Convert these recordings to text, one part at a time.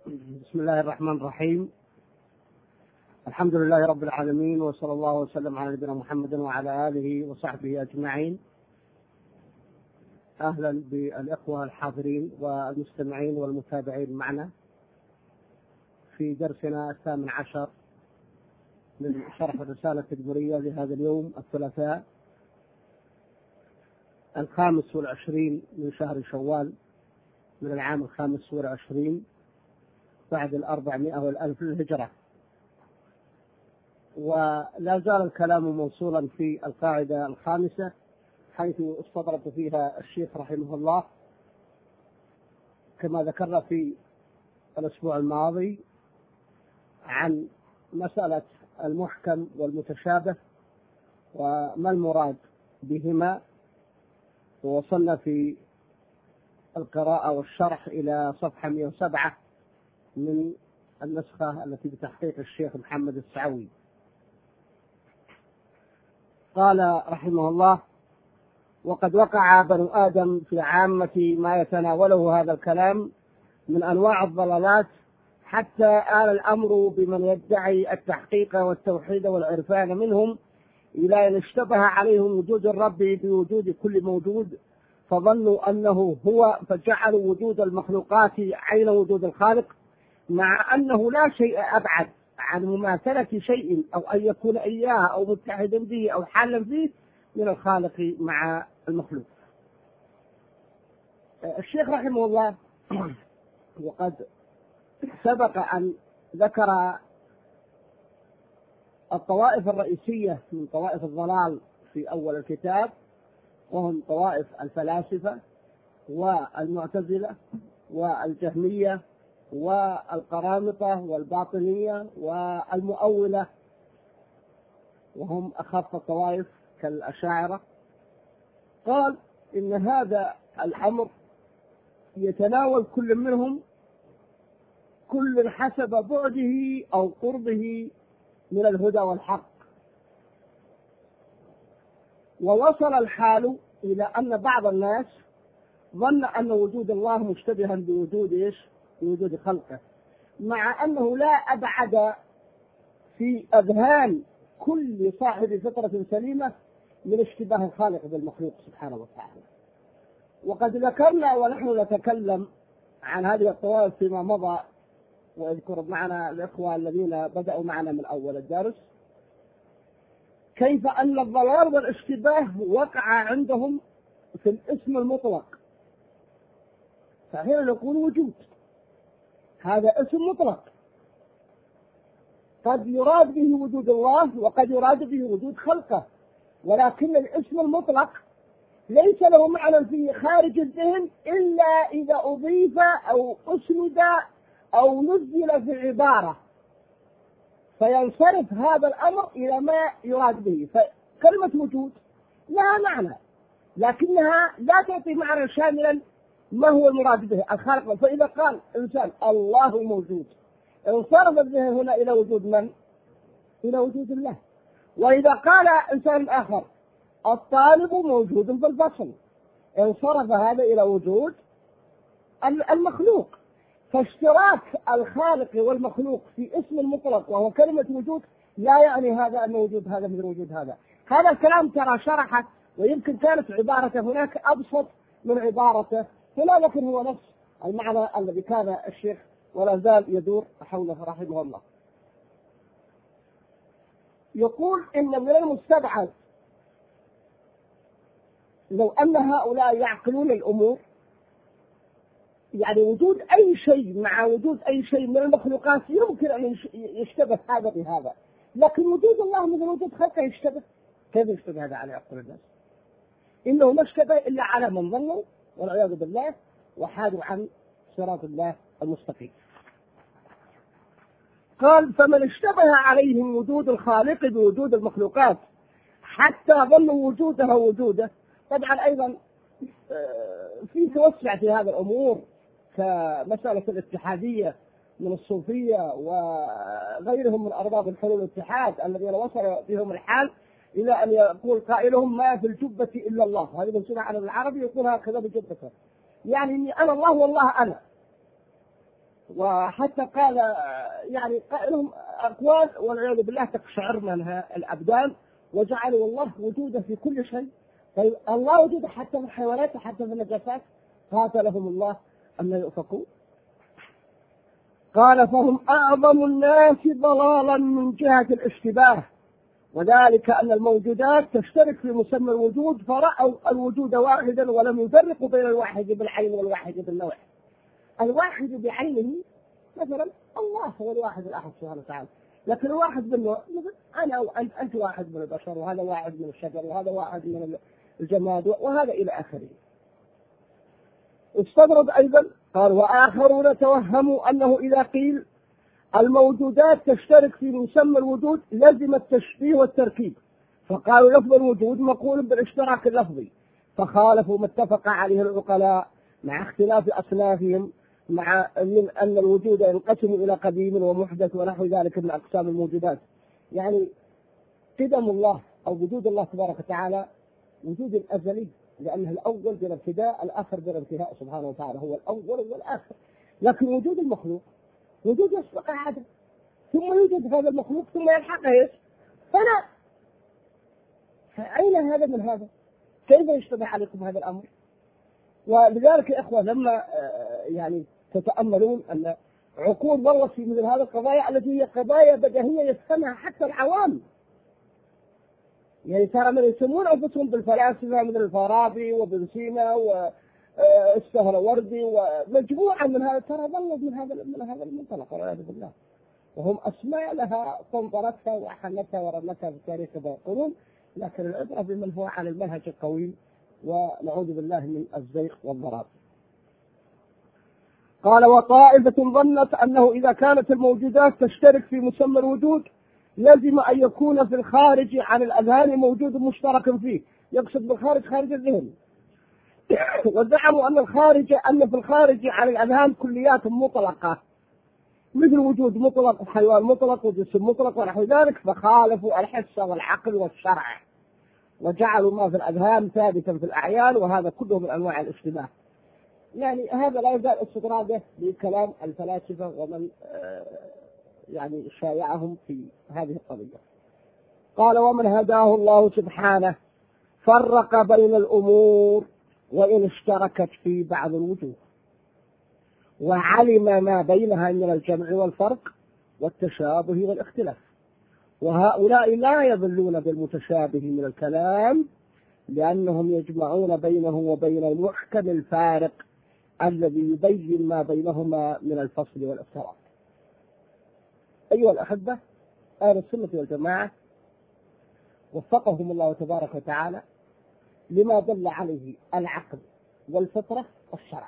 بسم الله الرحمن الرحيم. الحمد لله رب العالمين، وصلى الله وسلم على نبينا محمد وعلى آله وصحبه أجمعين. أهلا بالإخوة الحاضرين والمستمعين والمتابعين معنا في درسنا 18 من شرح الرسالة التدبرية لهذا اليوم الثلاثاء 25 من شهر شوال من العام 25 بعد 400 والألف للهجرة. ولا زال الكلام موصولا في القاعدة الخامسة، حيث استطرد فيها الشيخ رحمه الله كما ذكرنا في الأسبوع الماضي عن مسألة المحكم والمتشابه وما المراد بهما، ووصلنا في القراءة والشرح إلى صفحة 107 من النسخة التي بتحقيق الشيخ محمد السعوي. قال رحمه الله: وقد وقع بنو آدم في عامة ما يتناوله هذا الكلام من أنواع الضلالات، حتى آل الأمر بمن يدعي التحقيق والتوحيد والعرفان منهم إلى أن اشتبه عليهم وجود الرب بوجود كل موجود، فظنوا أنه هو، فجعلوا وجود المخلوقات عين وجود الخالق، مع أنه لا شيء أبعد عن مماثلة شيء أو أن يكون إياه أو متحدا به أو حالا فيه من الخالق مع المخلوق. الشيخ رحمه الله وقد سبق أن ذكر الطوائف الرئيسية من طوائف الضلال في أول الكتاب، وهم طوائف الفلاسفة والمعتزلة والجهمية والقرامطة والباطنية والمؤولة، وهم أخف الطوائف كالأشاعرة. قال إن هذا الأمر يتناول كل منهم كل حسب بعده أو قربه من الهدى والحق، ووصل الحال إلى أن بعض الناس ظن أن وجود الله مشتبها بوجود بوجود خلقه، مع أنه لا أبعد في أذهان كل صاحب فطرة سليمة من اشتباه الخالق بالمخلوق سبحانه وتعالى. وقد ذكرنا ونحن نتكلم عن هذه الطوائف فيما مضى، ويذكر معنا الإخوة الذين بدأوا معنا من أول الدرس كيف أن الضلال والاشتباه وقع عندهم في الاسم المطلق. فهنا نقول وجود، هذا اسم مطلق قد يراد به وجود الله وقد يراد به وجود خلقه، ولكن الاسم المطلق ليس له معنى فيه خارج الذهن إلا إذا أضيف أو أسند أو نزل في عبارة، فينصرف هذا الأمر إلى ما يراد به. فكلمة وجود لها معنى لكنها لا تعطي معنى شاملا ما هو المراد به الخالق. فإذا قال إنسان الله موجود، انصرف الذهن هنا إلى وجود من؟ إلى وجود الله. وإذا قال إنسان آخر الطالب موجود في الفصل، انصرف هذا إلى وجود المخلوق. فاشتراك الخالق والمخلوق في اسم المطلق وهو كلمة وجود لا يعني هذا أن وجود هذا مثل وجود هذا. هذا الكلام ترى شرحت، ويمكن كانت عبارته هناك أبسط من عبارته هنا، لكن هو نفس المعنى الذي كان الشيخ ولا زال يدور حوله رحمه الله. يقول إن من المستبعد لو أن هؤلاء يعقلون الأمور، يعني وجود أي شيء مع وجود أي شيء من المخلوقات يمكن أن يشتبه هذا بهذا، لكن وجود الله مثل وجود خلقه يشتبه. كيف يشتبه هذا على عقل الناس؟ إنه ما اشتبه إلا على من ظنوا والعياذ بالله وحادوا عن صراط الله المستقيم. قال: فمن اشتبه عليهم وجود الخالق بوجود المخلوقات حتى ظنوا وجودها وجوده. طبعا أيضا في توسع في هذا الأمور كمسألة الاتحادية من الصوفية وغيرهم من أرباب الحلول والاتحاد الذين وصل بهم الحال إلى أن يقول قائلهم ما في الجبة إلا الله. هذه منسوبة على العربي يقول هكذا بجبته، يعني إني أنا الله والله أنا. وحتى قال يعني قائلهم أقوال والعياذ بالله تقشعر منها الأبدان، وجعلوا الله وجوده في كل شيء. طيب الله وجوده حتى في الحيوانات وحتى في النجاسات، قاتلهم الله أن يؤفكون. قال فهم أعظم الناس ضلالا من جهة الاشتباه، وذلك أن الموجودات تشترك في مسمى الوجود، فرأوا الوجود واحدا ولم يفرقوا بين الواحد بالعين والواحد بالنوع. الواحد بعينه مثلا الله هو الواحد الأحد سبحانه وتعالى، لكن الواحد بالنوع مثلا أنا وأنت، أنت واحد من البشر، وهذا واحد من الشجر، وهذا واحد من الجماد، وهذا إلى آخره. استغرب أيضا قال وآخرون توهموا أنه إذا قيل الموجودات تشترك في مسمى الوجود لزم التشبيه والتركيب، فقالوا لفظ الوجود مقول بالاشتراك اللفظي، فخالفوا ما اتفق عليه العقلاء مع اختلاف أصنافهم، مع من أن الوجود ينقسم إلى قديم ومحدث ونحو ذلك من أقسام الموجودات. يعني قدم الله أو وجود الله تبارك وتعالى وجود أزلي، لأنه الأول بلا ابتداء الآخر بلا انتهاء سبحانه وتعالى، هو الأول والآخر. لكن وجود المخلوق وجود يسبق عادة، ثم يوجد هذا المخلوق ثم يلحقه ايش؟ فلا. فأين هذا من هذا؟ كيف يشتبه عليكم هذا الأمر؟ ولذلك يا إخوة لما يعني تتأملون أن عقول والله في مثل هذه القضايا التي هي قضايا بديهية يفهمها حتى العوام، يعني ترى من يسمون أنفسهم بالفلاسفة مثل الفارابي وابن سينا والسهروردي ومجموعة من هذا، ترى ظلوا من هذا المنطلق والعياذ بالله، وهم أسماء لها طنطرتها وأحنتها ورمتها في التاريخ ويقولون، لكن العبرة بمن هو على المنهج القويم، ونعوذ بالله من الزيغ والضلال. قال وطائفة ظنت أنه إذا كانت الموجودات تشترك في مسمى الوجود لازم أن يكون في الخارج عن الأذهان موجود مشترك فيه، يقصد بالخارج خارج الذهن. وزعموا أن في الخارج عن الأذهان كليات مطلقة مثل وجود مطلق وحيوان مطلق وجسم مطلق ونحو ذلك، فخالفوا الحس والعقل والشرع وجعلوا ما في الأذهان ثابتا في الأعيان، وهذا كله من أنواع الاشتباه. يعني هذا لا يزال استطراده بكلام الفلاسفة ومن يعني شايعهم في هذه القضية. قال ومن هداه الله سبحانه فرق بين الأمور وإن اشتركت في بعض الوجوه، وعلم ما بينها من الجمع والفرق والتشابه والاختلاف، وهؤلاء لا يضلون بالمتشابه من الكلام لأنهم يجمعون بينه وبين المحكم الفارق الذي يبين ما بينهما من الفصل والافتراق. أيها الأحبة، أهل السنة والجماعة وفقهم الله تبارك وتعالى لما دل عليه العقل والفطرة والشرع،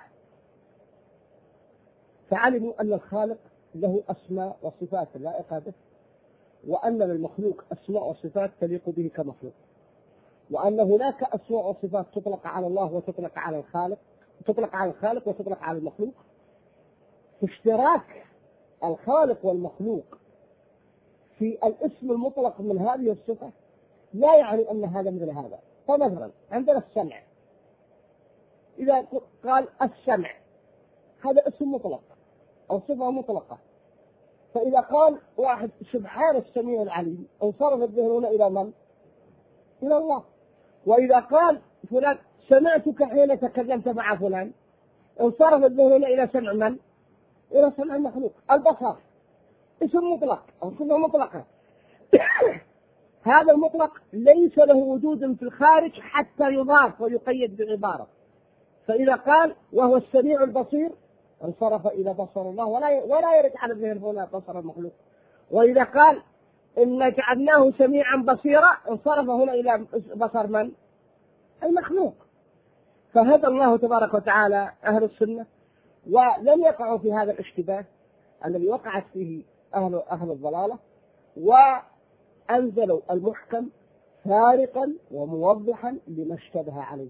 فعلموا أن الخالق له أسماء وصفات لائقة به، وأن للمخلوق أسماء وصفات تليق به كمخلوق، وأن هناك أسماء وصفات تطلق على الله وتطلق على الخالق، تطلق على الخالق وتطلق على المخلوق. في اشتراك الخالق والمخلوق في الاسم المطلق من هذه الصفة لا يعني أن هذا مثل هذا. فمثلا عندنا السمع، إذا قال السمع هذا اسم مطلق أو صفة مطلقة، فإذا قال واحد سبحان السميع العليم انصرف الذهن إلى من؟ إلى الله. وإذا قال فلان سمعتك حين تكلمت مع فلان انصرف الذهن إلى سمع من؟ إلى سمع المخلوق. البصر اسم مطلق أو صفة مطلقة هذا المطلق ليس له وجود في الخارج حتى يضاف ويقيد بعبارة، فإذا قال وهو السميع البصير انصرف إلى بصر الله ولا يرد على الذهن هنا بصر المخلوق. وإذا قال إن جعلناه سميعا بصيرا انصرف هنا إلى بصر من؟ المخلوق. فهدى الله تبارك وتعالى أهل السنة ولم يقعوا في هذا الاشتباه الذي وقعت فيه أهل الضلالة، وأنزلوا المحكم فارقا وموضحا لما اشتبه عليه.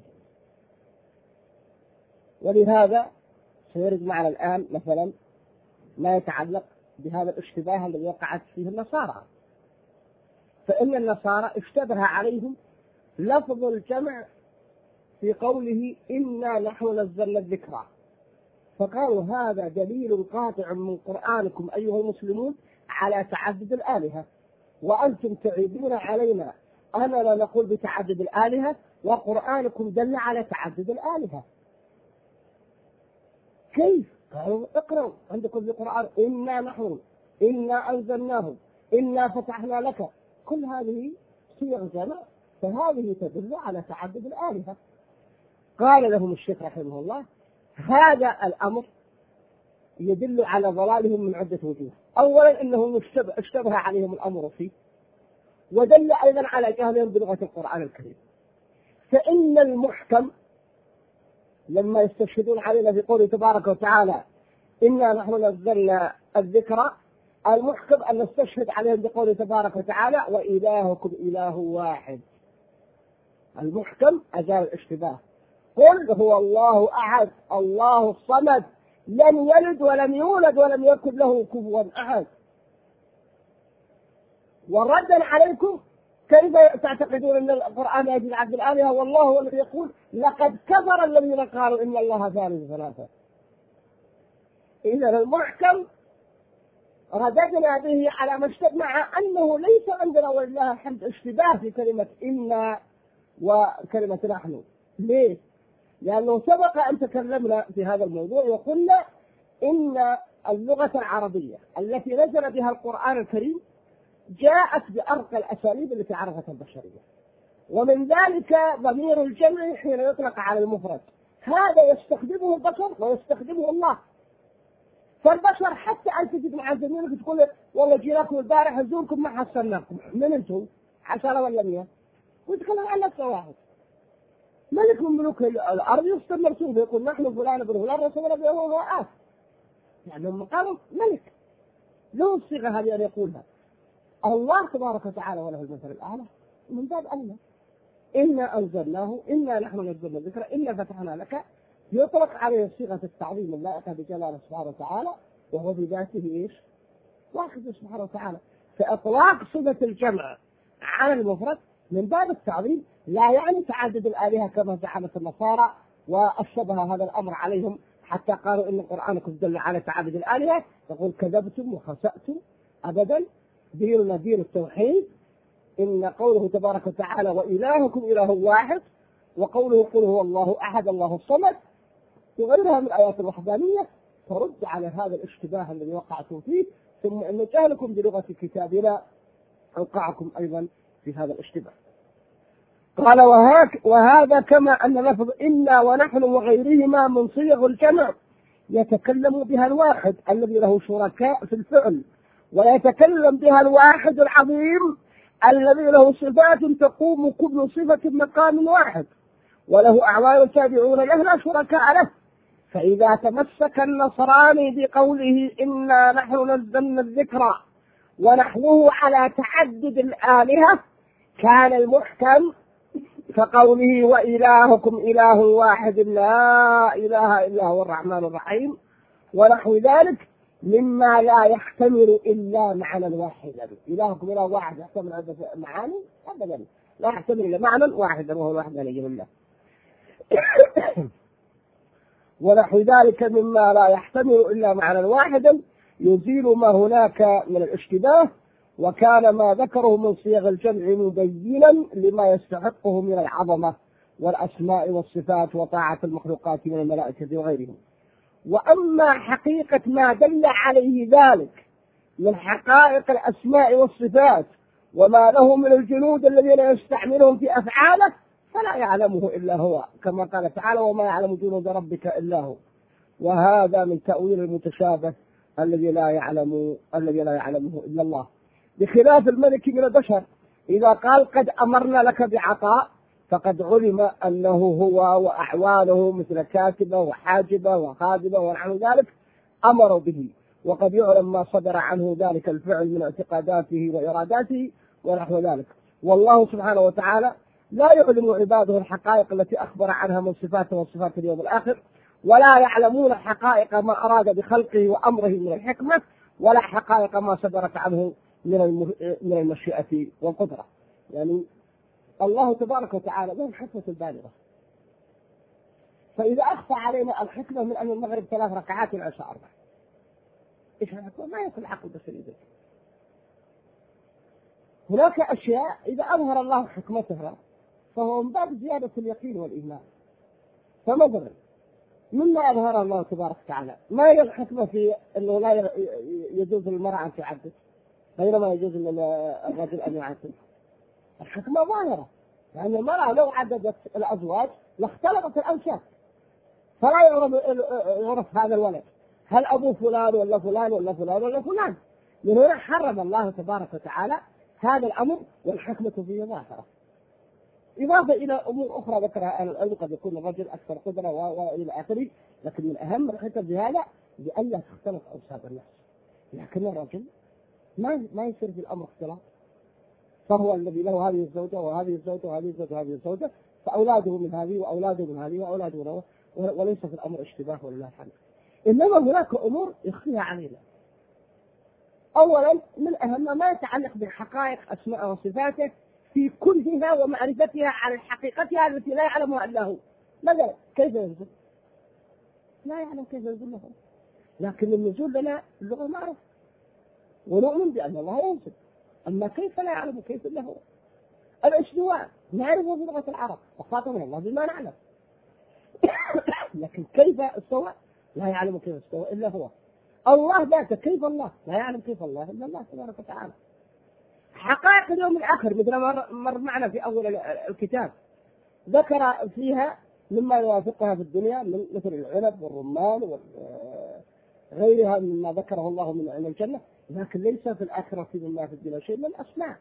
ولهذا سيرد معنا الآن مثلا ما يتعلق بهذا الاشتباه الذي وقعت فيه النصارى، فإن النصارى اشتبه عليهم لفظ الجمع في قوله إنا نحن نزلنا الذكرى، فقالوا هذا دليل قاطع من قرآنكم أيها المسلمون على تعدد الآلهة، وأنتم تعيبون علينا أننا نقول بتعدد الآلهة وقرآنكم دل على تعدد الآلهة. كيف؟ قالوا اقرأوا عندكم في القرآن إنا نحن إنا أنزلناه إنا فتحنا لك، كل هذه صيغ جمع، فهذه تدل على تعدد الآلهة. قال لهم الشيخ رحمه الله هذا الأمر يدل على ضلالهم من عدة وجوه. أولا إنه اشتبه عليهم الأمر فيه، ودل أيضا على جهلهم بلغة القرآن الكريم. فإن المحكم لما يستشهدون علينا في قوله تبارك وتعالى إنا نحن نزلنا الذكر، المحكم أن نستشهد عليهم بقوله تبارك وتعالى وإلهكم إله واحد. المحكم أزال الاشتباه. قل هو الله أحد الله الصمد لم يلد ولم يولد ولم يكن له كفوا أحد. وردا عليكم كيف تعتقدون أن القرآن يجب عبد الآلهة والله هو الذي يقول لقد كفر الذين قالوا إن الله ثالث ثلاثة. إذا المحكم رددنا به على ما اشتبه، مع أنه ليس عندنا ولله الحمد اشتباه في كلمة إنا وكلمة نحن. ليه؟ لأنه سبق أن تكلمنا في هذا الموضوع وقلنا إن اللغة العربية التي نزل بها القرآن الكريم جاءت بأرقى الأساليب التي عرفتها البشرية، ومن ذلك ضمير الجمع حين يطلق على المفرد، هذا يستخدمه البشر ويستخدمه الله. فالبشر حتى أن تجد مع زميلك تقول والله جيناكم البارح نزوركم ما حصلناكم، من أنتم؟ 10 ولا 100؟ ويتكلم عن نفسه واحد. ملك من ملوك الأرض يصدر مرسوم يقول نحن فلان ابن فلان رسولنا به هو آت، يعني هم قالوا ملك له الصيغة هذه أن يقولها. الله تبارك وتعالى وله المثل الأعلى من باب أولى. إنا أنزلناه إنا نحن نزلنا الذكر إنا فتحنا لك، يطلق عليه صيغة التعظيم اللائقة بجلاله سبحانه وتعالى، وهو في ذاته إيش؟ واحد سبحانه وتعالى. فإطلاق صفة الجمع على المفرد من باب التعظيم لا يعني تعدد الآلهة كما زعمت النصارى وأشبه هذا الأمر عليهم حتى قالوا إن قرآنكم دل على تعدد الآلهة. يقول كذبتم وخسأتم أبدا، ديننا دين التوحيد. إن قوله تبارك وتعالى وإلهكم إله واحد، وقوله قل هو الله أحد الله الصمد وغيرها من آيات الوحدانية ترد على هذا الاشتباه الذي وقعتم فيه، ثم أن جهلكم بلغة كتابنا أوقعكم أيضا في هذا الاشتباه. قال وهذا كما أن لفظ إنا ونحن وغيرهما من صيغ الجمع يتكلم بها الواحد الذي له شركاء في الفعل، ويتكلم بها الواحد العظيم الذي له صفات تقوم كل صفة مقام واحد، وله أعوان تابعون له لا شركاء له. فإذا تمسك النصراني بقوله إنا نحن نزلنا الذكر ونحوه على تعدد الآلهة كان المحكم كقوله وإلهكم إله واحد لا إله إلا هو الرحمن الرحيم ونحو ذلك مما لا يحتمل إلا معنى واحدا. إلهكم إله واحد يحتمل عدة معاني أبدا، لا يحتمل إلا معنى واحدا وهو الوحدانية لله. ونحو ذلك مما لا يحتمل إلا معنى واحدا يزيل ما هناك من الاشتباه. وكان ما ذكره من صيغ الجمع مبينا لما يستحقه من العظمة والأسماء والصفات وطاعة المخلوقات من الملائكة وغيرهم. وأما حقيقة ما دل عليه ذلك من حقائق الأسماء والصفات وما له من الجنود الذين يستعملهم في أفعاله فلا يعلمه إلا هو، كما قال تعالى وما يعلم جنود ربك إلا هو. وهذا من تأويل المتشابه الذي لا يعلمه إلا الله، بخلاف الملك من البشر. إذا قال قد أمرنا لك بعطاء فقد علم أنه هو وأعوانه مثل كاتبة وحاجبة وخادمة ونحو ذلك أمروا به، وقد يعلم ما صدر عنه ذلك الفعل من اعتقاداته وإراداته ونحو ذلك. والله سبحانه وتعالى لا يعلم عباده الحقائق التي أخبر عنها من صفاته وصفات اليوم الآخر، ولا يعلمون حقائق ما أراد بخلقه وأمره من الحكمة، ولا حقائق ما صدرت عنه من المشيئة والقدرة. يعني الله تبارك وتعالى له الحكمة البالغة فإذا أخفى علينا الحكمة من أن المغرب 3 ركعات والعشاء 4، إيش الحكمة؟ ما يكون العقل البشري ذلك. هناك أشياء إذا أظهر الله حكمتها فهو من باب زيادة اليقين والإيمان. فمثلا مما أظهر الله تبارك وتعالى ما هي الحكمة في أنه لا يجوز للمرأة أن تعدد بينما يجوز للرجل أن يعدد؟ الحكمة ظاهرة، لأن المرأة لو عددت الأزواج لاختلطت الأنساب، فلا يعرف هذا الولد هل أبو فلان ولا فلان ولا فلان ولا فلان. من هنا حرم الله تبارك وتعالى هذا الأمر، والحكمة فيه ظاهرة. إضافة إلى أمور أخرى ذكرها أهل العلم، قد يكون الرجل أكثر قدرة وإلى آخره، لكن من أهم الحكم بهذا بألا تختلط أنساب الناس. لكن الرجل ما يصير في الأمر اختلاط، فهو الذي له هذه الزوجة وهذه الزوجة وهذه الزوجة وهذه الزوجة، فأولاده من هذه وأولاده من هذه وأولاده من هذه، وليس في الأمر اشتباه ولله الحمد. إنما هناك أمور يخفيها علينا. أولا من أهم ما يتعلق بحقائق أسماء وصفاته في كلها ومعرفتها على حقيقتها التي لا يعلمها إلا هو. مثلا كيف ينزل؟ لا يعلم كيف ينزل له، لكن النزول لنا اللغة معروف ونؤمن بأن الله ينزل، أما كيف لا يعلم كيف إلا هو. الاستواء نعرفه في لغة العرب وخاطبنا الله بما نعلم، لكن كيف استوى لا يعلم كيف استوى إلا هو. الله ذاته كيف الله لا يعلم كيف الله إلا الله تبارك وتعالى. حقائق اليوم الآخر مثل ما مر معنا في أول الكتاب ذكر فيها مما يوافقها في الدنيا مثل العنب والرمان وغيرها مما ذكره الله من علم الجنة، لكن ليس في الآخرة مما في الدنيا شيء من الأسماء.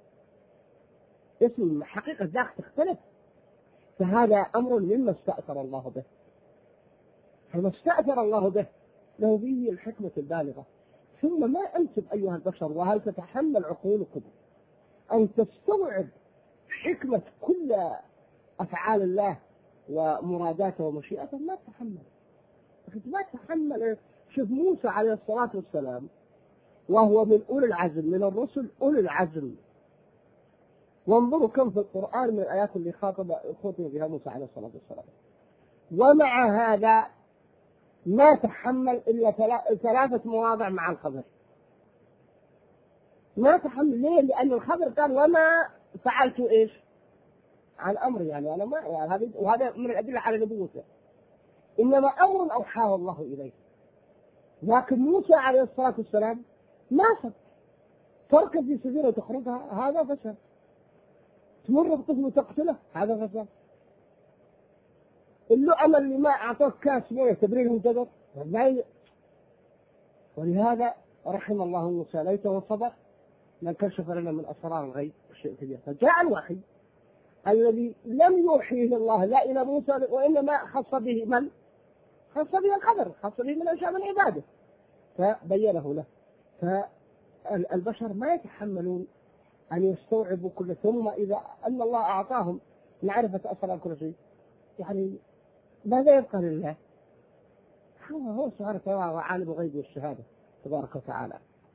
اسم حقيقة ذاك تختلف، فهذا أمر مما استأثر الله به. فما استأثر الله به له فيه الحكمة البالغة. ثم ما أنتم أيها البشر وهل تتحمل عقولكم أن تستوعب حكمة كل أفعال الله ومراداته ومشيئته؟ ما تتحمل. ما تتحمل. شوف موسى عليه الصلاة والسلام وهو من أولي العزم من الرسل، أولي العزم، وانظروا كم في القرآن من الآيات اللي خاطب بها موسى عليه الصلاة والسلام، ومع هذا ما تحمل إلا 3 مواضع مع الخضر. ما تحمل ليه؟ لأن الخضر قال وما فعلت إيش عن أمر، يعني أنا ما يعني وهذا من الأدلة على نبوته، إنما أمر أوحاه الله إليه. لكن موسى عليه الصلاة والسلام ما صد تركب في سبيله وتخرجها، هذا فشل. تمر بقسم وتقتله، هذا فشل. اللؤم اللي ما أعطوك كاس مويه تبرير من جدر، ولهذا رحم الله موسى ليته صبر لانكشف لنا من أسرار الغيب الشيء كبير. فجاء الوحي الذي لم يوحيه الله لا إلى موسى وإنما خص به من؟ خص به الخضر، خص به من أشياء من عباده فبينه له. فالبشر ما يتحملون أن يستوعبوا كل، ثم إذا أن الله أعطاهم معرفة أسرار كل شيء، يعني ماذا يبقى لله؟ هو سبحانه وتعالى عالم الغيب والشهادة تبارك وتعالى.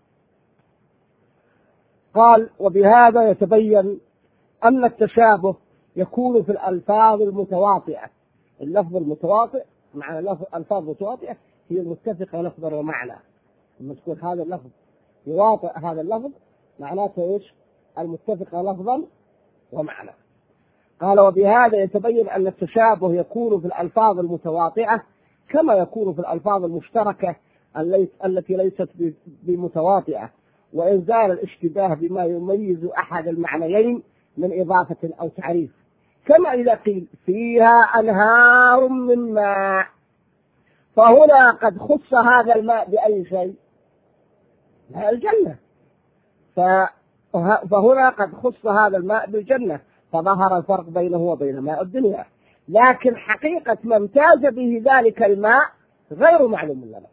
قال وبهذا يتبين أن التشابه يكون في الألفاظ المتواطئة. اللفظ المتواطئ مع الألفاظ المتواطئة هي المتفقة لفظا ومعنى. لما تكون هذا اللفظ يواطئ هذا اللفظ معناته إيش؟ المتفقة لفظا ومعنى. قال وبهذا يتبين أن التشابه يكون في الألفاظ المتواطئة كما يكون في الألفاظ المشتركة التي ليست بمتواطئة، وإنزال الاشتباه بما يميز أحد المعنيين من إضافة أو تعريف، كما إذا قيل فيها أنهار من ماء، فهنا قد خص هذا الماء بأي شيء؟ الجنة. فهنا قد خص هذا الماء بالجنة، فظهر الفرق بينه وبين ماء الدنيا، لكن حقيقة ما امتاز به ذلك الماء غير معلوم لنا،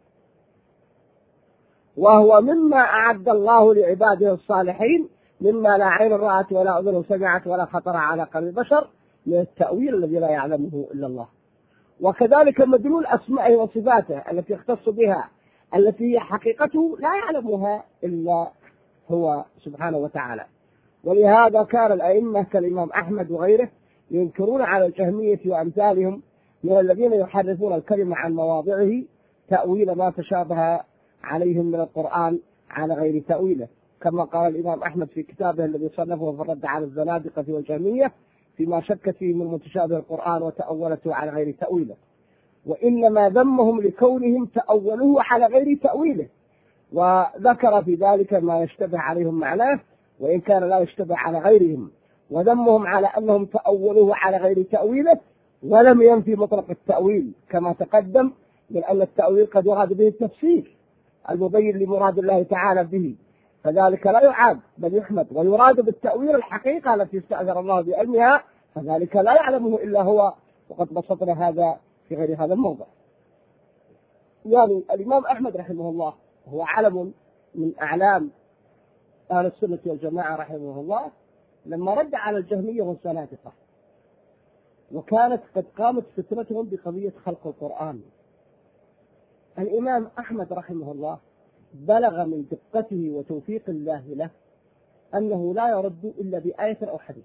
وهو مما أعد الله لعباده الصالحين مما لا عين رأت ولا أذن سمعت ولا خطر على قلب بشر من التأويل الذي لا يعلمه إلا الله. وكذلك مدلول أسمائه وصفاته التي يختص بها التي هي حقيقته لا يعلمها إلا هو سبحانه وتعالى. ولهذا كان الأئمة كالإمام أحمد وغيره ينكرون على الجهمية وأمثالهم من الذين يحرفون الكلمة عن مواضعه تأويل ما تشابه عليهم من القرآن على غير تأويله، كما قال الإمام أحمد في كتابه الذي صنفه في الرد على الزنادقة والجهمية فيما شك فيه من متشابه القرآن وتأولته على غير تأويله، وإنما ذمهم لكونهم تأولوه على غير تأويله، وذكر في ذلك ما يشتبه عليهم معناه وإن كان لا يشتبه على غيرهم، وذمهم على أنهم تأولوه على غير تأويله، ولم ينفي مطلق التأويل كما تقدم من أن التأويل قد يراد به التفسير المبين لمراد الله تعالى به، فذلك لا يعاد بل يحمد، ويراد بالتأويل الحقيقة التي استأثر الله بعلمها، فذلك لا يعلمه إلا هو، وقد بسطنا هذا في غير هذا الموضع. يعني الإمام أحمد رحمه الله هو علم من أعلام أهل السنة والجماعة رحمه الله، لما رد على الجهمية والزنادقة، وكانت قد قامت فتنتهم بقضية خلق القرآن. الإمام أحمد رحمه الله بلغ من دقته وتوفيق الله له أنه لا يرد إلا بآية أو حديث،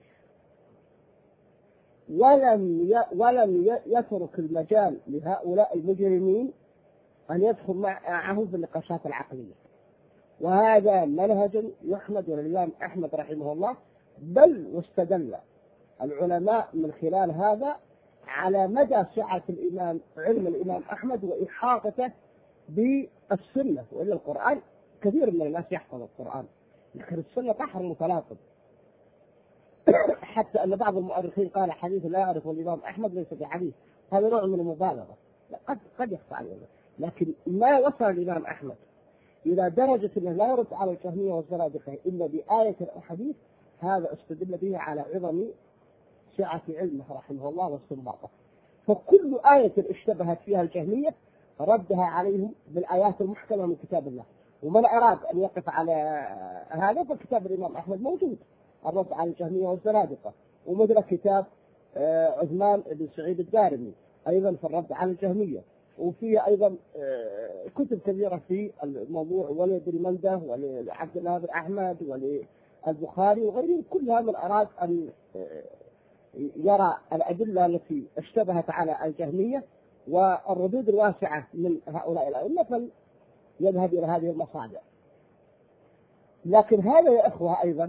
ولم يترك المجال لهؤلاء المجرمين أن يدخل معه في النقاشات العقلية، وهذا منهج يحمد للإمام أحمد رحمه الله، بل واستدل العلماء من خلال هذا على مدى سعة علم الإمام أحمد وإحاطته بالسنة، وإلا القرآن كثير من الناس يحفظ القرآن لكن السنة بحر متلاطم، حتى أن بعض المؤرخين قال حديث لا يعرفه الإمام أحمد ليس بحديث، هذا نوع من المبالغة، قد يخفى عليه، لكن ما وصل الإمام أحمد إلى درجة أنه لا يرد على الجهمية والزنادقة إلا بآية أو حديث، هذا استدل به على عظم سعة علمه رحمه الله واستنباطه. فكل آية اشتبهت فيها الجهمية ردها عليهم بالآيات المحكمة من كتاب الله، ومن أراد أن يقف على هذا فكتاب الإمام أحمد موجود الرد على الجهمية والزنادقة، ومثل كتاب عثمان بن سعيد الدارمي أيضا في الرد على الجهمية، وفيه أيضا كتب كثيرة في الموضوع ولابن منده ولعبد الله بن أحمد وللبخاري وغيرهم، كلها من أراد أن يرى الأدلة التي اشتبهت على الجهمية والردود الواسعة من هؤلاء الأئمة فيذهب إلى هذه المصادر. لكن هذا يا إخوة أيضا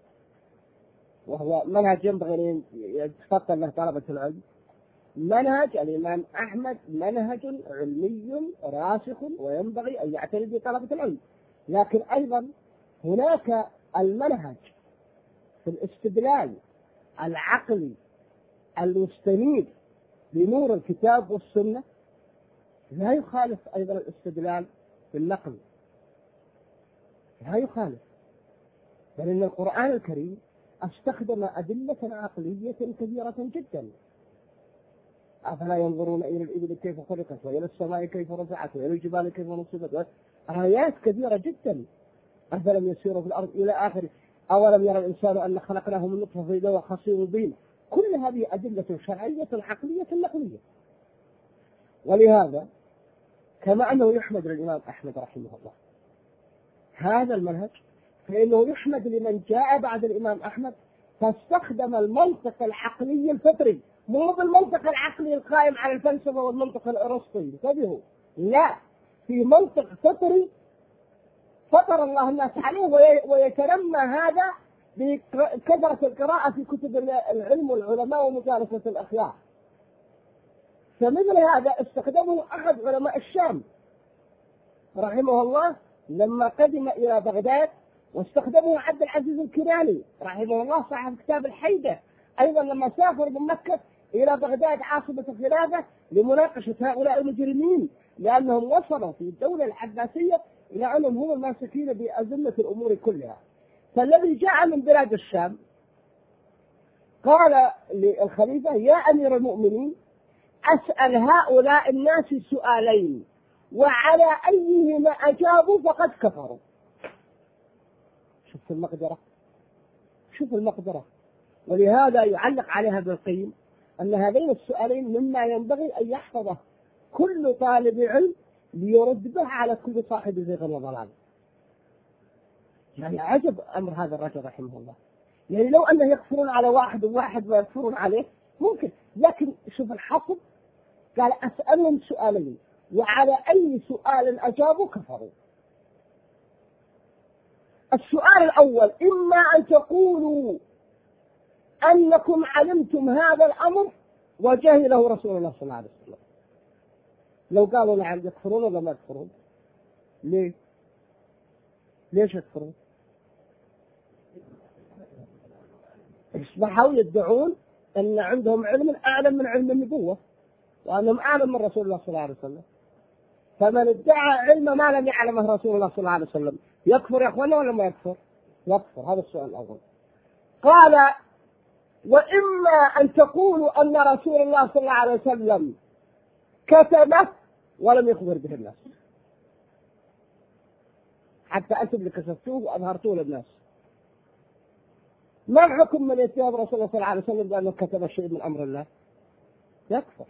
وهو منهج ينبغي أن يتفطن له طلبة العلم، منهج الإمام أحمد منهج علمي راسخ وينبغي أن يعتني به طلبة العلم، لكن أيضا هناك المنهج في الاستدلال العقلي المستنير بنور الكتاب والسنة لا يخالف أيضا الاستدلال بالنقل، لا يخالف، بل إن القرآن الكريم استخدم أدلة عقلية كثيرة جدا. أفلا ينظرون إلى الإبل كيف خلقت وإلى السماء كيف رفعت وإلى الجبال كيف نصبت، آيات كثيرة جدا. أفلم يسيروا في الأرض إلى آخره، أولم يرى الإنسان أن خلقناه من نطفة فإذا هو خصيم مبين. كل هذه أدلة شرعية عقلية نقلية. ولهذا كما أنه يحمد للإمام أحمد رحمه الله هذا المنهج، فإنه يحمد لمن جاء بعد الإمام أحمد فاستخدم المنطق العقلي الفطري، مو بالمنطق العقلي القائم على الفلسفة والمنطق الأرسطي، انتبهوا، لا، في منطق فطري فطر الله الناس عليه، ويتنمى هذا بكثرة القراءة في كتب العلم والعلماء ومجالسة الأخيار. فمثل هذا استخدمه أحد علماء الشام رحمه الله لما قدم إلى بغداد، واستخدمه عبد العزيز الكناني رحمه الله صاحب كتاب الحيدة أيضا لما سافر من مكة إلى بغداد عاصمة الخلافة لمناقشة هؤلاء المجرمين، لأنهم وصلوا في الدولة العباسية إلى أنهم هم الماسكين بأزمة الأمور كلها. فالذي جاء من بلاد الشام قال للخليفة: يا أمير المؤمنين، أسأل هؤلاء الناس سؤالين وعلى أيهما أجابوا فقد كفروا. شوف المقدرة، شوف المقدرة. ولهذا يعلق عليها ابن القيم أن هذين السؤالين مما ينبغي أن يحفظه كل طالب علم ليرد به على كل صاحب زيغ وضلال. يعني عجب أمر هذا الرجل رحمه الله، يعني لو أنه يكفرون على واحد وواحد ويكفرون عليه ممكن، لكن شوف الحصر قال أسألهم سؤالين وعلى أي سؤال أجابوا كفروا. السؤال الأول: إما أن تقولوا أنكم علمتم هذا الأمر وجهله رسول الله صلى الله عليه وسلم. لو قالوا نعم يكفرون ولا ما يكفرون؟ ليش يكفرون؟ اصبحوا يدعون أن عندهم علم أعلم من علم النبوة، وأنهم أعلم من رسول الله صلى الله عليه وسلم. فمن ادعى علم ما لم يعلمه رسول الله صلى الله عليه وسلم يكفر يا أخوانا ولا ما يكفر؟ يكفر. هذا السؤال الأول. قال: وإما أن تقولوا أن رسول الله صلى الله عليه وسلم كتبه ولم يخبر به الناس، حتى أنتم اللي كشفتوه وأظهرتوه للناس. ما الحكم من يتهم رسول الله صلى الله عليه وسلم بأنه كتب شيء من أمر الله؟ يكفر.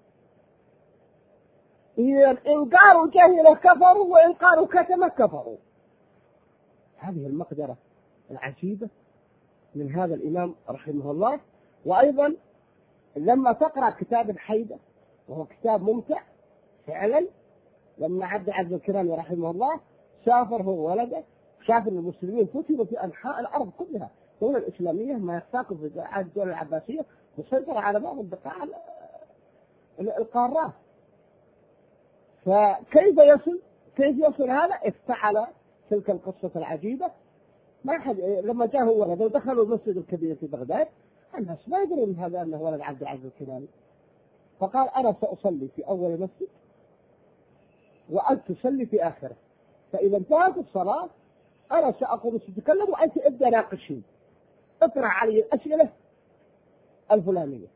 إن قالوا جهله كفروا، وإن قالوا كتب كفروا. هذه المقدرة العجيبة من هذا الإمام رحمه الله. وأيضا لما تقرأ كتاب الحيدة، وهو كتاب ممتع فعلا، لما عبد العزيز الكرامي رحمه الله سافر هو ولده، شاف أن المسلمين فتنوا في أنحاء الأرض كلها. الدولة الإسلامية ما يفتاكم في عهد الدولة العباسية مسيطرة على بعض البقاع القارات. فكيف يصل هذا؟ افتعل تلك القصة العجيبة. ما حد لما جاء هو ولده ودخلوا المسجد الكبير في بغداد، الناس ما يدرون هذا أنه ولد عبد العزيز الكناني. فقال: أنا سأصلي في أول المسجد وأنت تصلي في آخره، فإذا انتهت الصلاة أنا سأقوم أتكلم وأنت ابدأ ناقشين، اطرح علي الأسئلة الفلانية.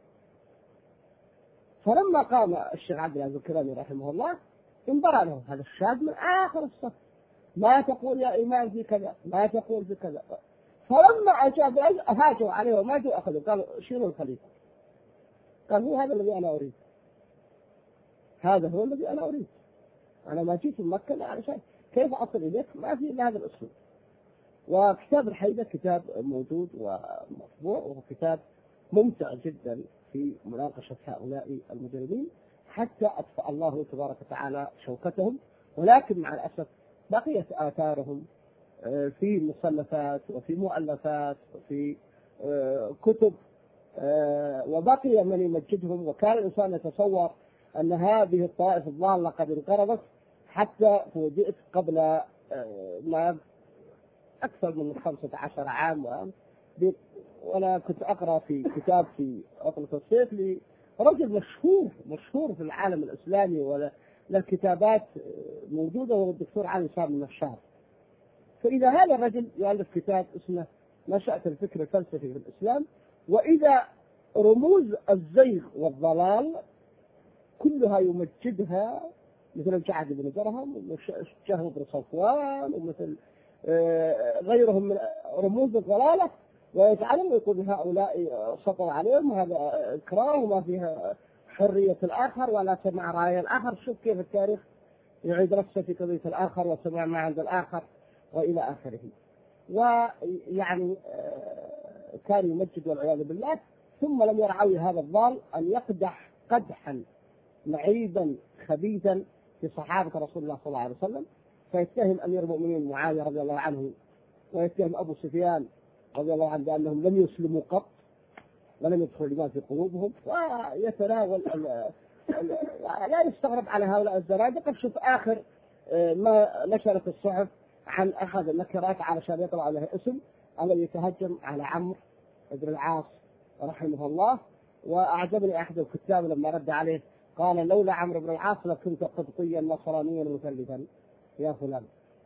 فلما قام الشيخ عبد العزيز الكرامي رحمه الله انبرى له هذا الشاب من آخر الصف: ما تقول يا إمام في كذا، ما تقول في كذا. فلما أجاب هاجوا عليه وما جوا أخذوا، قالوا: شنو الخليفة؟ قال: هو هذا الذي أنا أريد، هذا هو الذي أنا أريد. أنا ما جيت من مكة علشان كيف أصل إليك؟ ما في إلا هذا الأسلوب. وكتاب الحيدة كتاب موجود ومطبوع، وهو كتاب ممتع جدا في مناقشة هؤلاء المجرمين حتى أطفأ الله تبارك وتعالى شوكتهم. ولكن مع الأسف بقيت آثارهم في مصنفات وفي مؤلفات وفي كتب، وبقي من يمجدهم. وكان الإنسان يتصور أن هذه الطائفة الضالة قد انقرضت، حتى فوجئت قبل ما أكثر من 15 عام وأنا كنت أقرأ في كتاب في عطلة الصيف لرجل مشهور في العالم الإسلامي، والكتابات موجودة، وهو الدكتور علي سامي النشار. فإذا هذا الرجل يؤلف كتاب اسمه نشأة الفكر الفلسفي في الإسلام، وإذا رموز الزيغ والضلال كلها يمجدها، مثل الجعد بن درهم وشهم بن صفوان ومثل غيرهم من رموز الضلالة، ويتعلم ويقول هؤلاء سطوا عليهم وهذا إكراه وما فيها حرية الآخر ولا سمع رأي الآخر. شوف كيف التاريخ يعيد نفسه في قضية الآخر وسمع ما عند الآخر وإلى آخره. ويعني كان يمجد والعياذ بالله. ثم لم يرعوي هذا الضال أن يقدح قدحا معيبا خبيثا في صحابة رسول الله صلى الله عليه وسلم، فيتهم أمير المؤمنين معاوية رضي الله عنه، ويتهم أبو سفيان رضي الله عنه بأنهم لم يسلموا قط ولم يدخل الإيمان في قلوبهم. ويتناول لا يستغرب على هؤلاء الزنادقة. شوف آخر ما نشرت الصحف عن أحد النكرات علشان يطلع له اسم الذي يتهجم على عمرو بن العاص رحمه الله. وأعجبني أحد الكتاب لما رد عليه قال: لولا عمرو بن العاص لكنت قبطيا نصرانيا مثلثا يا فلان.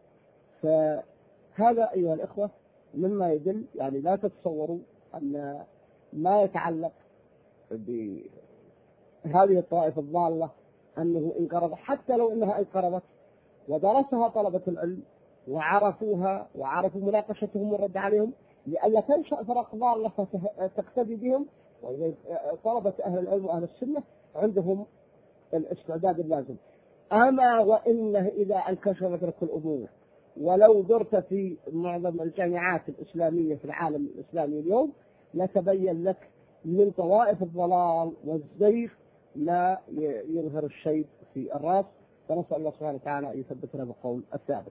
فهذا أيها الإخوة مما يدل، يعني لا تتصوروا أن ما يتعلق بهذه الطائفة الضالة أنه انقرض، حتى لو أنها انقرضت ودرسها طلبة العلم وعرفوها وعرفوا مناقشتهم والرد عليهم، لئلا تنشأ فرق ضالة فتقتدي بهم. وإذا طلبة أهل العلم وأهل السنة عندهم الاستعداد اللازم. أما وإنه إذا انكشفت لك الأمور، ولو درت في معظم الجامعات الإسلامية في العالم الإسلامي اليوم، لتبين لك من طوائف الضلال والزيغ لا يظهر الشيب في الرأس، فنسأل الله سبحانه وتعالى أن يثبتنا بالقول الثابت.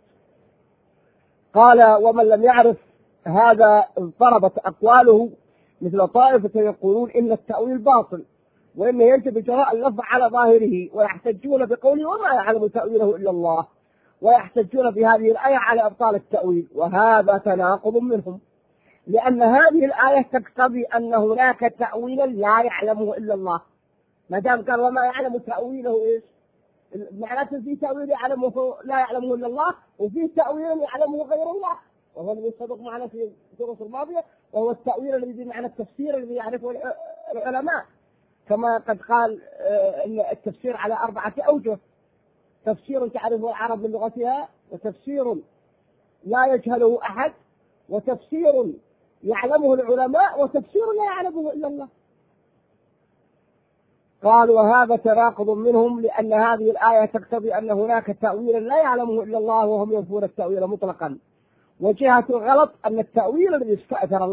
قال: ومن لم يعرف هذا اضطربت أقواله، مثل طائفة يقولون إن التأويل باطل، وإنه يجب إجراء اللفظ على ظاهره، ويحتجون بقوله وما يعلم تأويله إلا الله، ويحتجون بهذه الآية على أبطال التأويل، وهذا تناقض منهم، لأن هذه الآية تقتضي أن هناك تأويلا لا يعلمه إلا الله. ما دام قال وما يعلم تأويله إيش؟ معناته في تأويل يعلمه لا يعلمه إلا الله، وفي تأويل يعلمه غير الله، وهو الذي سبق معنا في الدروس الماضية، وهو التأويل الذي معنى التفسير الذي يعرفه العلماء، كما قد قال إن التفسير على 4 أوجه: تفسير تعرفه العرب من لغتها، وتفسير لا يجهله أحد، وتفسير يعلمه العلماء، وتفسير لا يعلمه إلا الله. قال: وهذا تناقض منهم، لأن هذه الآية تقتضي أن هناك تأويلا لا يعلمه إلا الله، وهم ينفون التأويل مطلقا. وجهة الغلط أن التأويل الذي استأثر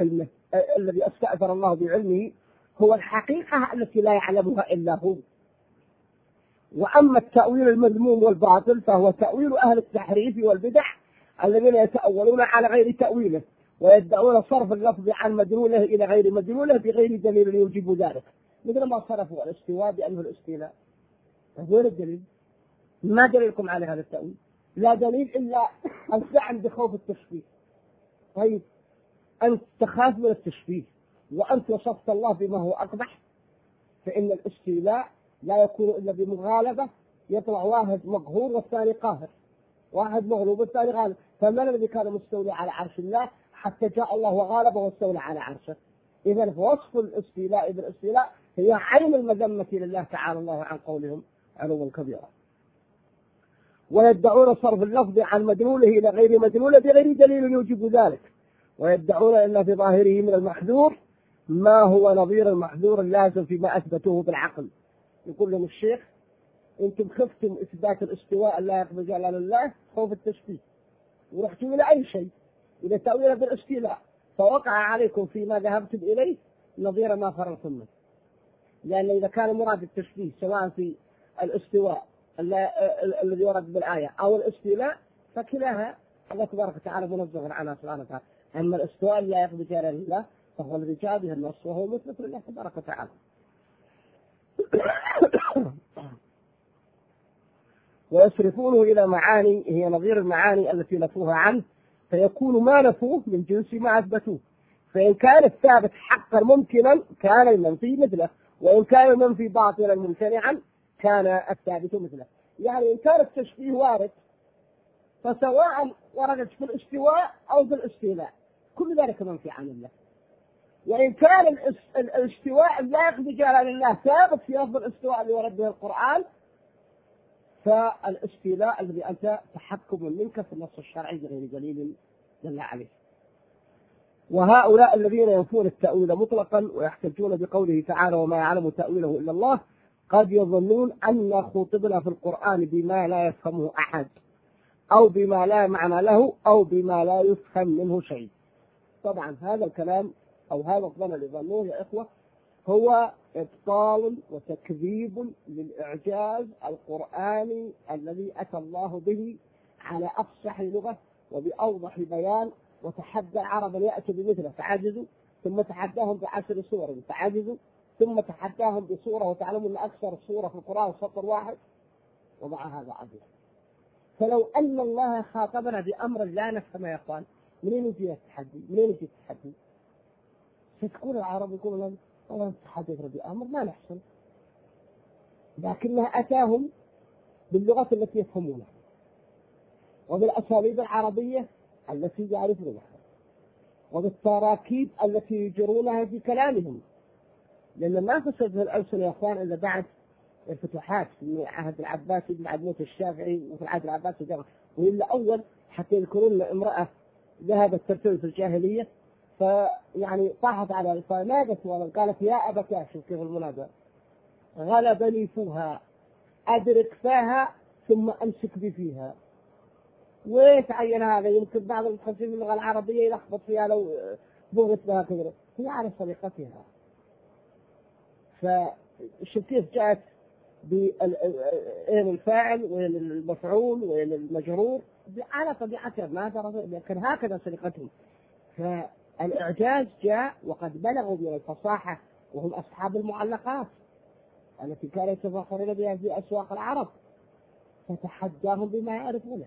الله بعلمه هو الحقيقة التي لا يعلمها إلا هو. وأما التأويل المذموم والباطل فهو تأويل أهل التحريف والبدع الذين يتأولون على غير تأويله، ويدعون صرف اللفظ عن مدلوله إلى غير مدلوله بغير دليل يوجب ذلك، مثل ما صرفوا الاستواء بأنه الاستيلاء. وين الدليل؟ ما دليلكم على هذا التأويل؟ لا دليل إلا الزعم بخوف التشبيه. طيب أنت تخاف من التشبيه وأنت وصفت الله بما هو أقبح، فإن الاستيلاء لا يكون إلا بمغالبة، يطلع واحد مقهور والثاني قاهر، واحد مغلوب والثاني غالب. فمن الذي كان مستولي على عرش الله حتى جاء الله وغالبه واستولى على عرشه؟ إذا وصف الاستيلاء بالاستيلاء هي عين المذمة لله تعالى الله عن قولهم علوا كبيرا. ويدعون صرف اللفظ عن مدلوله إلى غير مدلوله بغير دليل يوجب ذلك، ويدعون أن في ظاهره من المحذور ما هو نظير المحذور اللازم فيما أثبتوه بالعقل. يقول لهم الشيخ: أنتم خفتم إثبات الاستواء اللائق بجلال الله خوف التشبيه، ورحتوا إلى أي شيء إلى تأويل بالاستيلاء، فوقع عليكم فيما ذهبتم إليه نظير ما فررتم منه. لأن إذا كان مراد التشبيه سواء في الاستواء الذي ورد بالآية أو الاستيلاء فكلاها الله تبارك وتعالى منزه عنها سبحانه وتعالى. أما الاستواء لا يقضي جلال الله فهو الذي جاء به النص، وهو مثبت لله تبارك وتعالى. ويصرفونه إلى معاني هي نظير المعاني التي نفوها عنه، فيكون ما نفوه من جنس ما أثبتوه. فإن كان الثابت حقا ممكنا كان المنفي مثله، وإن كان المنفي باطلا ممتنعا كان الثابت مثله. يعني إن كان التشبيه وارد فسواء وردت في الاستواء أو في الاستيلاء كل ذلك منفي عن الله. وإن كان الاستواء اللائق بجلال الله ثابت في لفظ الاستواء اللي ورد به القرآن، فالاستيلاء الذي أنت تحكم منك في النص الشرعي بغير دليل دل عليه. وهؤلاء الذين ينفون التأويل مطلقا ويحتجون بقوله تعالى وما يعلم تأويله إلا الله قد يظنون أن خطبنا في القرآن بما لا يفهمه أحد، أو بما لا معنى له، أو بما لا يفهم منه شيء. طبعا هذا الكلام أو هذا الظن اللي ظنوه يا إخوة هو إبطال وتكذيب للإعجاز القرآني الذي أتى الله به على أفصح لغة وبأوضح بيان، وتحدى العرب أن يأتوا بمثله فعجزوا، ثم تحداهم ب10 سور فعجزوا، ثم تحداهم بسورة، وتعلمون أن أكثر سورة في القرآن سطر واحد، ومع هذا عجز. فلو أن الله خاطبنا بأمر لا نفهم يا أخوان منين يجي التحدي؟ منين يجي التحدي؟ ستكون العرب يقولون والله تحدثنا بأمر ما نحسن، لكنها أتاهم باللغة التي يفهمونها وبالأساليب العربية التي يعرفونها وبالتراكيب التي يجرونها في كلامهم، لأن ما فسد الألسن يا أخوان إلا بعد الفتوحات في عهد العباسي بعد موت الشافعي وفي العهد العباسي جرى. وإلا أول حتى يذكرون امرأة ذهبت ترتوي في الجاهلية فيعني طاحت على فنادت وقالت يا أبتاه، شوف كيف المنادى، غلبني فوها أدرك فاها ثم أمسك بفيها. ويتعين هذا يمكن بعض المتخصصين في اللغة العربية يلخبط فيها لو بغت بها كبيرة، هي على طريقتها. شوف كيف جاءت وين الفاعل وين المفعول وين المجرور على طبيعتها ما درجة، لكن هكذا سرقتهم. فالإعجاز جاء وقد بلغوا من الفصاحة، وهم أصحاب المعلقات التي كانوا يتفاخرون بها في أسواق العرب، فتحداهم بما يعرفونه،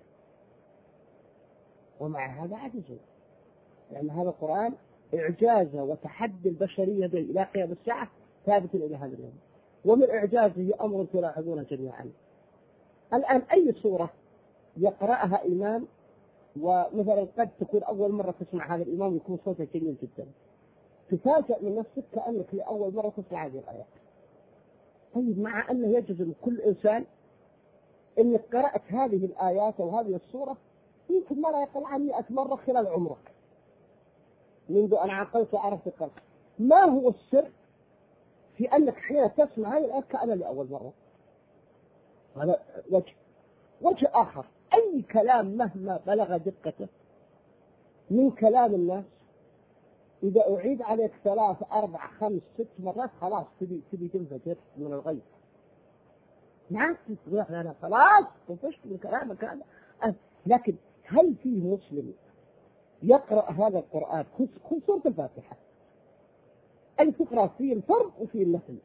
ومع هذا عجزوا، لأن هذا القرآن إعجازه وتحدي البشرية به إلى قيام الساعة ثابت إلى هذا اليوم. ومن إعجازه أمر تلاحظونه جميعا. الآن أي سورة يقرأها إمام، ومثلا قد تكون أول مرة تسمع هذا الإمام يكون صوته جميل جدا، تفاجأ من نفسك كأنك لأول مرة تسمع هذه الآيات. طيب مع أنه يجزم كل إنسان إنك قرأت هذه الآيات أو هذه السورة يمكن ما لا يقل عن 100 مرة خلال عمرك منذ أن عقلت وعرفت القلب. ما هو السر في أنك حين تسمع هذه الآيات كأنها لأول مرة؟ هذا وجه آخر. أي كلام مهما بلغ دقته من كلام الناس، إذا أعيد عليك 3 4 5 6 مرات خلاص تبي تنفجر من الغيظ. نعم تروح لنا خلاص وفشت من كلامك هذا. لكن هل فيه مسلم يقرأ هذا القرآن خذ سورة الفاتحة أي تقرأ فيه الفرض وفيه النفل،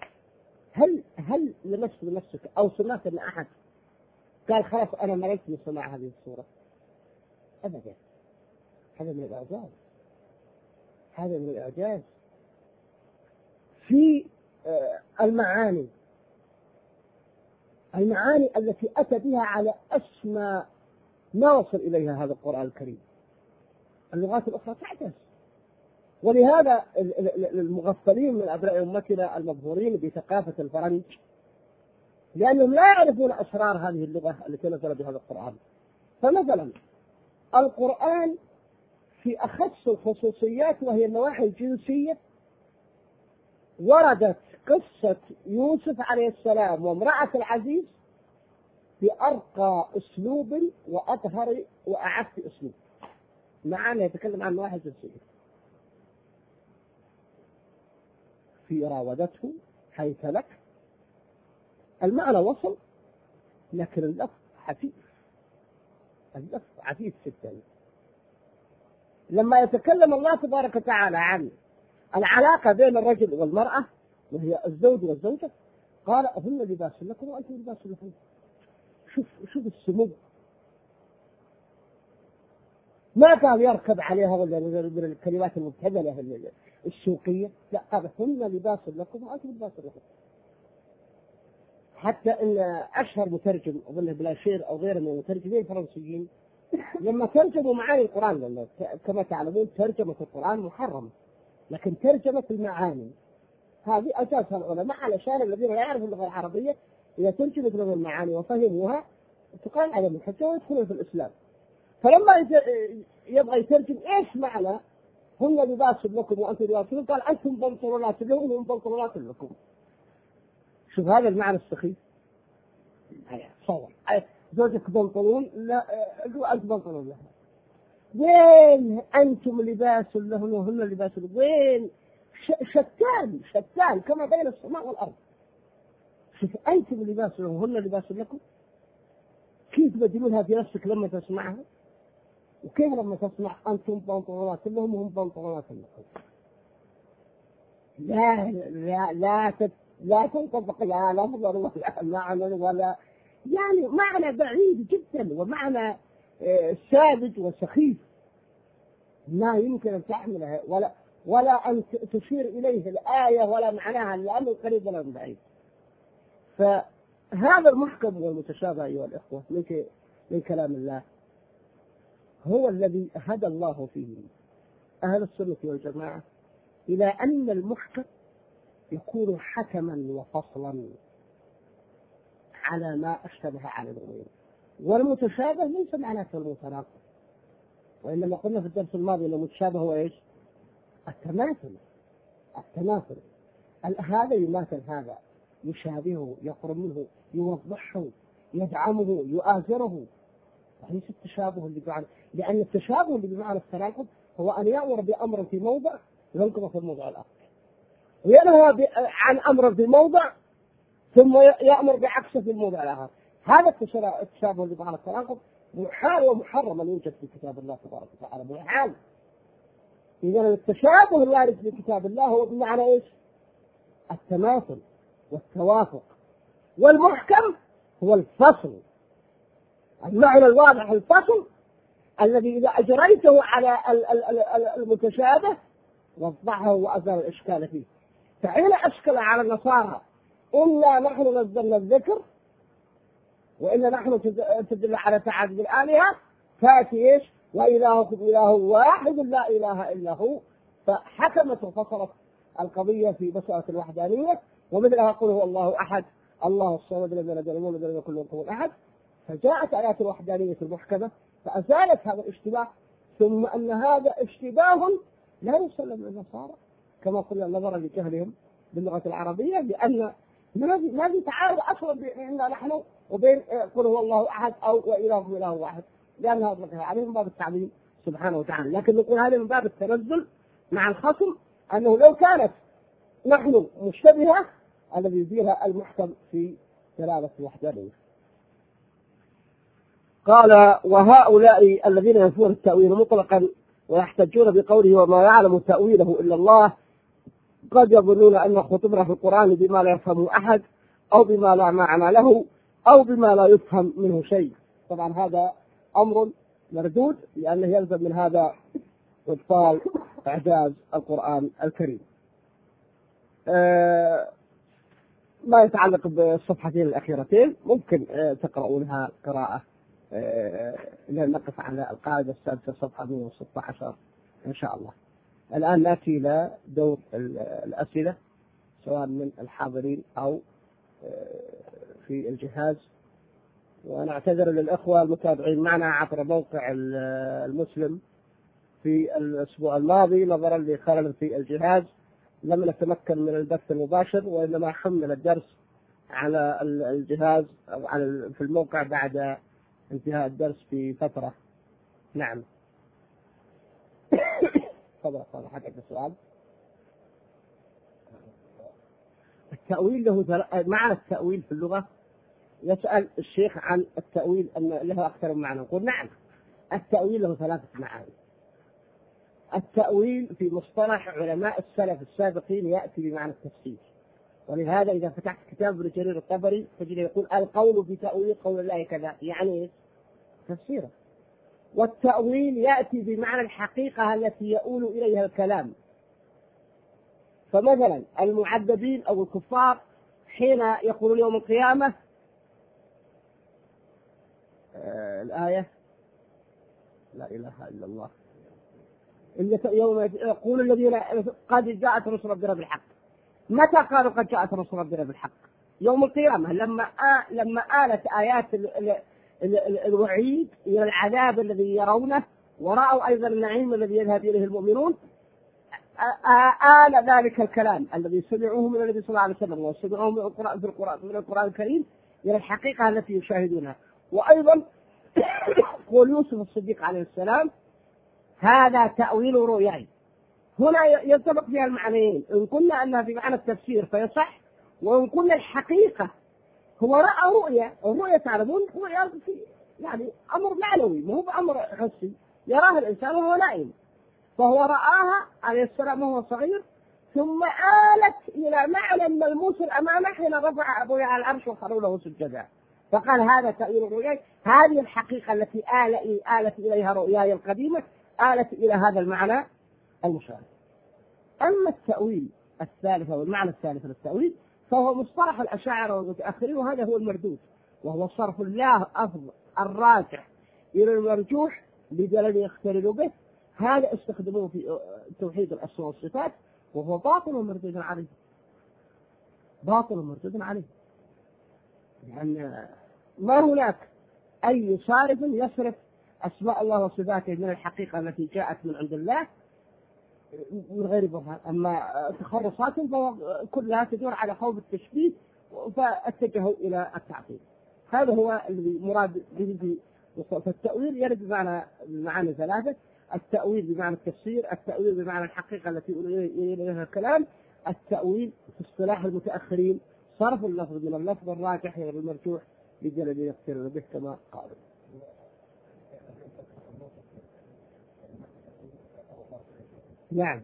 هل لمست بنفسك أو سمعت من أحد قال خلاص أنا مللت من سماع هذه السورة؟ أبدا. هذا من الإعجاز، هذا من الإعجاز. في المعاني التي أتى بها على أسمى ما وصل إليها هذا القرآن الكريم. اللغات الأخرى تعجز، ولهذا المغفلين من أبناء أمتنا المبهورين بثقافة الفرنج لأنهم لا يعرفون أسرار هذه اللغة التي نزل بها القرآن. فمثلا القرآن في أخص الخصوصيات وهي النواحي الجنسية وردت قصة يوسف عليه السلام وامرأة العزيز بأرقى أسلوب وأطهر وأعف أسلوب، معنا يتكلم عن نواحي جنسية. في راودته حيث لك المعنى وصل، لكن اللفظ عفيف جدا. لما يتكلم الله تبارك وتعالى عن العلاقة بين الرجل والمرأة وهي الزوج والزوجة قال هن لباس لكم وأنتم لباس لكم. شوف السمو، ما قال يركب عليها ولا من الكلمات المبتذلة السوقية، لا قال هن لباس لكم وأنتم لباس لكم. حتى ان اشهر مترجم اظن بلاشير او غيره من المترجمين الفرنسيين لما ترجموا معاني القران، لأن كما تعلمون ترجمه القران محرمه، لكن ترجمه المعاني هذه اساسها العلماء علشان الذين لا يعرفوا اللغه العربيه اذا ترجمت لهم المعاني وفهموها تقال عليهم الحجه ويدخلون في الاسلام. فلما يبغى يترجم ايش معنى هن لباس لكم وانتم لباس لكم قال انتم بنطلونات لهم وهم بنطلونات لكم. شوف هذا المعنى السخيف. صور زوجك بنطلون، لا أنت بنطلون لها. وين أنتم لباس لهن وهن لباس لكم؟ وين شتان كما بين السماء والأرض. شوف أنتم لباس لهن وهن لباس لكم، كيف تبدلونها في نفسك لما تسمعها، وكيف لما تسمع أنتم بنطلونات لهم وهم بنطلونات لكم. لا تنطبق لا لفظ ولا معنى ولا يعني معنى بعيد جدا ومعنى ساذج وسخيف ما يمكن أن تحمله ولا أن تشير إليه الآية ولا معناها لأنه قريب ولا بعيد. فهذا المحكم والمتشابه أيها الإخوة من كلام الله هو الذي هدى الله فيه أهل السنة والجماعة إلى أن المحكم يكون حكما وفصلا على ما أشتبه على الغير، والمتشابه ليس معناته المتناقض، وإنما قلنا في الدرس الماضي أن المتشابه هو إيش؟ التماثل. هذا يماثل هذا، يشابهه، يقرب منه، يوضحه، يدعمه، يؤازره. ليس التشابه اللي بمعنى، لأن التشابه اللي بمعنى التناقض هو أن يأمر بأمر في موضع ينقض في الموضع الآخر. وينهى عن أمر في موضع ثم يأمر بعكسه في الموضع الآخر. هذا التشابه اللي بمعنى التناقض محال ومحرم أن يوجد في كتاب الله تبارك وتعالى، محال. إذا التشابه الوارد في كتاب الله هو بمعنى إيش؟ التماثل والتوافق، والمحكم هو الفصل، المعنى الواضح الفصل الذي إذا أجريته على المتشابه وضحه وأزال الإشكال فيه. فحين أشكل على النصارى إنا نحن نزلنا الذكر وإنا نحن تدل على تعدد الآلهة، تأتي إيش؟ وإلهكم إله واحد لا إله إلا هو، فحكمت وفصلت القضية في مسألة الوحدانية. ومثلها قل هو الله أحد الله الصمد لم يلد ولم يولد ولم يكن له كفوا أحد، فجاءت آيات الوحدانية المحكمة فأزالت هذا الاشتباه. ثم أن هذا اشتباه لا يسلم للنصارى كما قلنا نظرا لجهلهم باللغة العربية، لأن ما في تعارض أصلا بيننا نحن وبين قل هو الله أحد أو وإلهكم إله واحد، لأنها أطلقها عليهم من باب التعظيم سبحانه وتعالى. لكن نقول هذا من باب التنزل مع الخصم، أنه لو كانت نحن مشتبهة الذي يزيلها المحكم في دلالة الوحدانية. قال وهؤلاء الذين ينفون التأويل مطلقا ويحتجون بقوله وما يعلم تأويله إلا الله قد يظنون أن خطبنا في القرآن بما لا يفهمه أحد أو بما لا معنى له أو بما لا يفهم منه شيء. طبعا هذا أمر مردود، لأنه يلزم من هذا إبطال إعجاز القرآن الكريم. ما يتعلق بالصفحتين الأخيرتين ممكن تقرؤونها قراءة لنقف على القاعدة السادسة صفحة 116 إن شاء الله. الآن نأتي إلى دور الأسئلة سواء من الحاضرين أو في الجهاز. ونعتذر للإخوة المتابعين معنا عبر موقع المسلم في الأسبوع الماضي نظرا لخلل في الجهاز لم نتمكن من البث المباشر، وإنما حمل الدرس على الجهاز أو في الموقع بعد انتهاء الدرس بفترة. نعم. تفضل حقك السؤال. التأويل له معنى التأويل في اللغة. يسأل الشيخ عن التأويل أن له أكثر من معنى. نقول نعم، التأويل له 3 معاني. التأويل في مصطلح علماء السلف السابقين يأتي بمعنى التفسير، ولهذا إذا فتحت كتاب ابن جرير الطبري تجد يقول القول في تأويل قول الله كذا، يعني تفسيره. والتأويل يأتي بمعنى الحقيقة التي يؤول إليها الكلام. فمثلا المعذبين أو الكفار حين يقولون يوم القيامة الآية لا إله إلا الله يوم يقول الذين قد جاءت رسل ربنا بالحق. متى قالوا قد جاءت رسل ربنا بالحق؟ يوم القيامة لما آلت آيات الوعيد إلى العذاب الذي يرونه، ورأوا أيضا النعيم الذي يذهب إليه المؤمنون. آل ذلك الكلام الذي سمعوه من النبي صلى الله عليه وسلم وسمعوه من القرآن الكريم إلى الحقيقة التي يشاهدونها. وأيضا قول يوسف الصديق عليه السلام هذا تأويل رؤياي. هنا ينطبق فيها المعنيين، إن قلنا أنها في معنى التفسير فيصح، وإن قلنا الحقيقة هو رأى رؤيا. الرؤيا تعلمون رؤيا يعني أمر معنوي مو بأمر حسي، يراها الإنسان وهو نائم، فهو رآها عليه السلام وهو صغير، ثم آلت إلى معنى ملموس أمامه حين رفع أبوه على العرش وخروا له سجدا، فقال هذا تأويل رؤياي. هذه الحقيقة التي آلت إليها رؤياي القديمة آلت إلى هذا المعنى المشابه. أما التأويل الثالث أو المعنى الثالث للتأويل فهو مصطلح الأشاعرة والمتأخرين، وهذا هو المردود، وهو صرف الله أفضل الراجح إلى المرجوح بدليل يختلل به. هذا استخدموه في توحيد الأسماء والصفات، وهو باطل ومردود عليه، باطل ومردود عليه، لأن ما هناك أي صارف يصرف أسماء الله وصفاته من الحقيقة التي جاءت من عند الله من غير برهان. أما تخرصات كلها تدور على خوف التشبيه فاتجهوا إلى التعطيل. هذا هو الذي مراد به. فالتأويل يرد بمعنى 3: التأويل بمعنى التفسير، التأويل بمعنى الحقيقة التي يقول إليها الكلام، التأويل في اصطلاح المتأخرين صرف اللفظ من اللفظ الراجح غير المرجوح لجلب يقترن به كما قالوا. نعم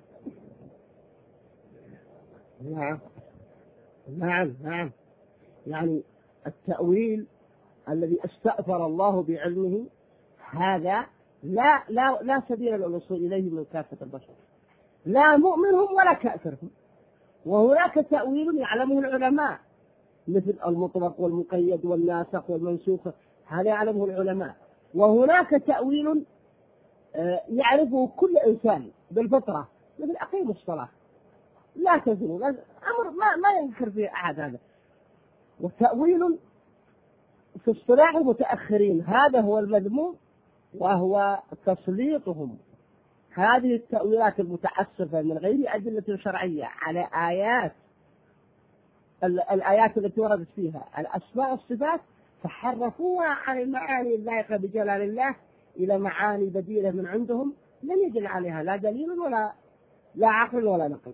نعم نعم نعم، يعني التأويل الذي استأثر الله بعلمه هذا لا سبيل للوصول إليه من كافة البشر، لا مؤمنهم ولا كافرهم. وهناك تأويل يعلمه العلماء مثل المطلق والمقيد والناسخ والمنسوخ، هذا يعلمه العلماء. وهناك تأويل يعرفه كل إنسان بالفطرة، مثل أقيموا الصلاة لا تزنوا، أمر ما ينكر فيه أحد هذا. وتأويل في اصطلاح المتأخرين هذا هو المذموم، وهو تسليطهم هذه التأويلات المتعسفة من غير أدلة شرعية على الآيات التي وردت فيها الأسماء والصفات، فحرفوها عن المعاني اللائقة بجلال الله إلى معاني بديلة من عندهم لم يجل عليها لا دليل ولا عقل ولا نقل.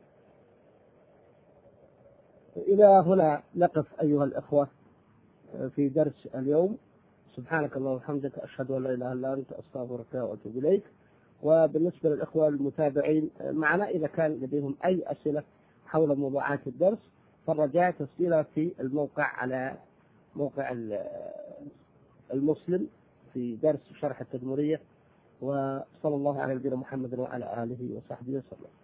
إلى هنا نقف أيها الأخوة في درس اليوم. سبحانك اللهم وبحمدك، أشهد أن لا إله إلا أنت، أستغفرك وأتوب إليك. وبالنسبة للإخوة المتابعين معنا إذا كان لديهم أي أسئلة حول موضوعات الدرس فالرجاء تسجيلها في الموقع على موقع المسلم في درس شرح التدمرية. وصلى الله على نبينا محمد وعلى آله وصحبه وسلم.